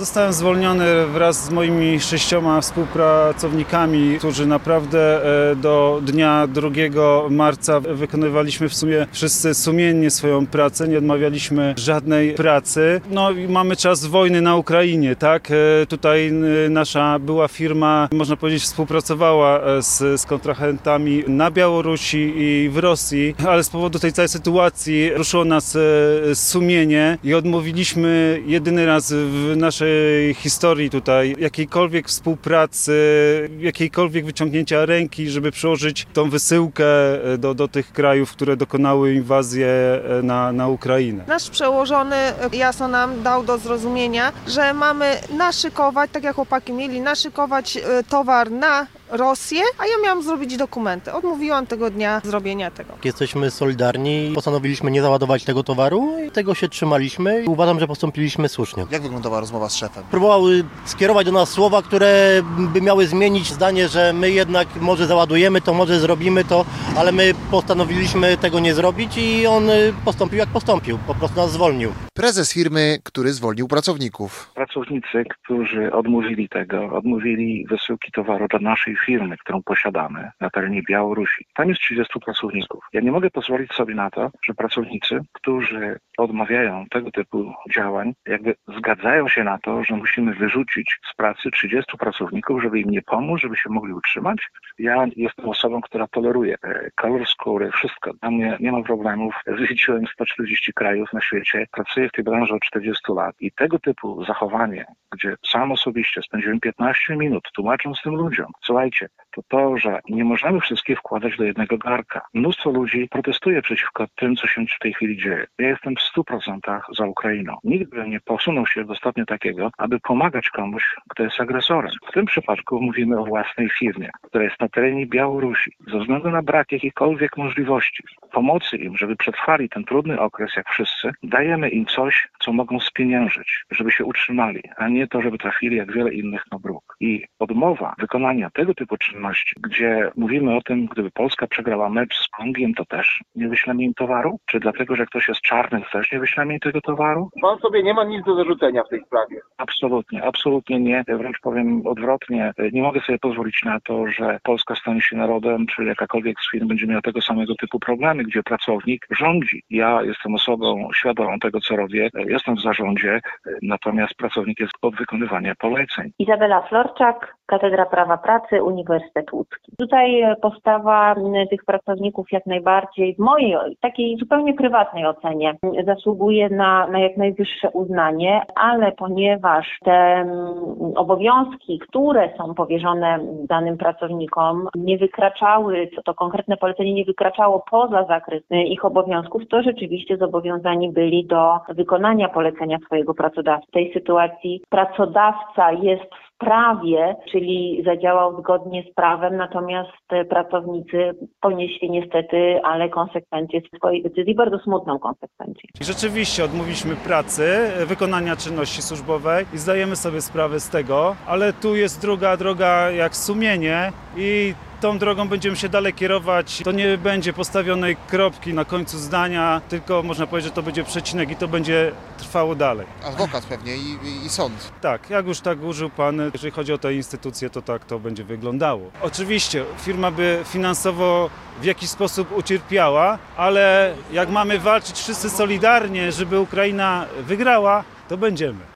Zostałem zwolniony wraz z moimi 6 współpracownikami, którzy naprawdę do dnia 2 marca wykonywaliśmy w sumie wszyscy sumiennie swoją pracę, nie odmawialiśmy żadnej pracy. No i mamy czas wojny na Ukrainie, tak? Tutaj nasza była firma, można powiedzieć, współpracowała z kontrahentami na Białorusi i w Rosji, ale z powodu tej całej sytuacji ruszyło nas sumienie i odmówiliśmy jedyny raz w naszej historii tutaj jakiejkolwiek współpracy, jakiejkolwiek wyciągnięcia ręki, żeby przyłożyć tą wysyłkę do tych krajów, które dokonały inwazję na Ukrainę. Nasz przełożony jasno nam dał do zrozumienia, że mamy naszykować, tak jak chłopaki mieli, naszykować towar na Rosję, a ja miałam zrobić dokumenty. Odmówiłam tego dnia zrobienia tego. Jesteśmy solidarni, postanowiliśmy nie załadować tego towaru i tego się trzymaliśmy i uważam, że postąpiliśmy słusznie. Jak wyglądała rozmowa z szefem? Próbował skierować do nas słowa, które by miały zmienić zdanie, że my jednak może załadujemy to, może zrobimy to, ale my postanowiliśmy tego nie zrobić i on postąpił jak postąpił, po prostu nas zwolnił. Prezes firmy, który zwolnił pracowników. Pracownicy, którzy odmówili wysyłki towaru do naszej firmy, którą posiadamy na terenie Białorusi. Tam jest 30 pracowników. Ja nie mogę pozwolić sobie na to, że pracownicy, którzy odmawiają tego typu działań, jakby zgadzają się na to, że musimy wyrzucić z pracy 30 pracowników, żeby im nie pomóc, żeby się mogli utrzymać. Ja jestem osobą, która toleruje kolor skóry, wszystko. Dla mnie nie ma problemów. Zwiedziłem 140 krajów na świecie. Pracuję w tej branży od 40 lat i tego typu zachowanie, gdzie sam osobiście spędziłem 15 minut tłumacząc tym ludziom, słuchajcie, to, że nie możemy wszystkich wkładać do jednego garka. Mnóstwo ludzi protestuje przeciwko tym, co się w tej chwili dzieje. Ja jestem w 100% za Ukrainą. Nigdy bym nie posunął się do stopnia takiego, aby pomagać komuś, kto jest agresorem. W tym przypadku mówimy o własnej firmie, która jest na terenie Białorusi. Ze względu na brak jakichkolwiek możliwości pomocy im, żeby przetrwali ten trudny okres jak wszyscy, dajemy im coś, co mogą spieniężyć, żeby się utrzymali, a nie to, żeby trafili jak wiele innych na bruk. I odmowa wykonania tego typu czynności, gdzie mówimy o tym, gdyby Polska przegrała mecz z Kongiem, to też nie wyślemy im towaru? Czy dlatego, że ktoś jest czarny, też nie wyślemy im tego towaru? Pan sobie nie ma nic do zarzucenia w tej sprawie. Absolutnie nie. Wręcz powiem odwrotnie. Nie mogę sobie pozwolić na to, że Polska stanie się narodem, czy jakakolwiek z firm będzie miała tego samego typu problemy, gdzie pracownik rządzi. Ja jestem osobą świadomą tego, co robię. Jestem w zarządzie, natomiast pracownik jest od wykonywania poleceń. Izabela Florczak, Katedra Prawa Pracy, Uniwersytet Łódzki. Tutaj postawa tych pracowników jak najbardziej w mojej, takiej zupełnie prywatnej ocenie zasługuje na jak najwyższe uznanie, ale ponieważ te obowiązki, które są powierzone danym pracownikom, nie wykraczały, to konkretne polecenie nie wykraczało poza zakres ich obowiązków, to rzeczywiście zobowiązani byli do wykonania polecenia swojego pracodawcy. W tej sytuacji pracodawca jest w prawie, czyli zadziałał zgodnie z prawem, natomiast pracownicy ponieśli niestety, ale konsekwencje swojej decyzji, bardzo smutną konsekwencję. Rzeczywiście odmówiliśmy pracy, wykonania czynności służbowej i zdajemy sobie sprawę z tego, ale tu jest druga droga jak sumienie i tą drogą będziemy się dalej kierować. To nie będzie postawionej kropki na końcu zdania, tylko można powiedzieć, że to będzie przecinek i to będzie trwało dalej. Adwokat pewnie i sąd. Tak, jak już tak użył pan, jeżeli chodzi o tę instytucję, to tak to będzie wyglądało. Oczywiście firma by finansowo w jakiś sposób ucierpiała, ale jak mamy walczyć wszyscy solidarnie, żeby Ukraina wygrała, to będziemy.